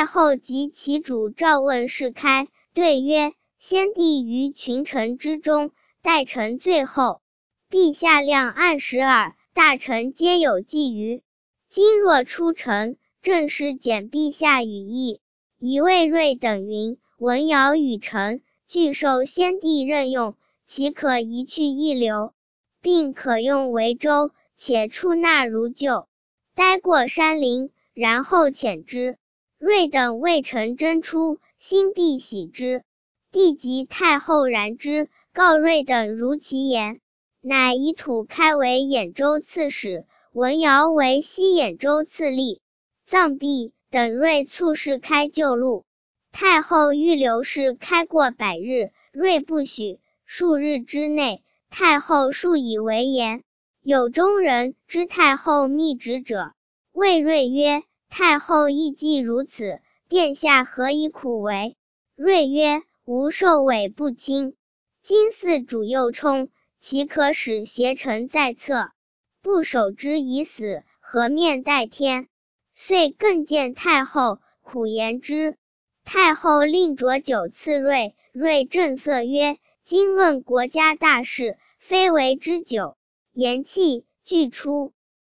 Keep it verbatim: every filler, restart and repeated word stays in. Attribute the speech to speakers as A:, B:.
A: 太后及其主召问事开，对曰：先帝于群臣之中，待臣最后，陛下量按时耳，大臣皆有觊觎。今若出臣，正是简陛下语意。以魏睿等云：文尧与臣俱受先帝任用，岂可移去一流，并可用为州，且出纳如旧，待过山陵，然后遣之。睿等谓臣真出，心必喜之。帝及太后然之，告睿等如其言，乃以土开为兖州刺史，文尧为西兖州刺历。葬毕，等睿促事开就路。太后欲留事开过百日，睿不许。数日之内，太后数以为言。有中人知太后密旨者，谓睿曰：太后亦既如此，殿下何以苦为？睿曰：吾受委不轻，今嗣主又冲，岂可使邪臣在侧？不守之以死，何面待天？遂更见太后，苦言之。太后令酌酒赐睿，睿正色曰：今论国家大事，非为之酒。言讫，俱出。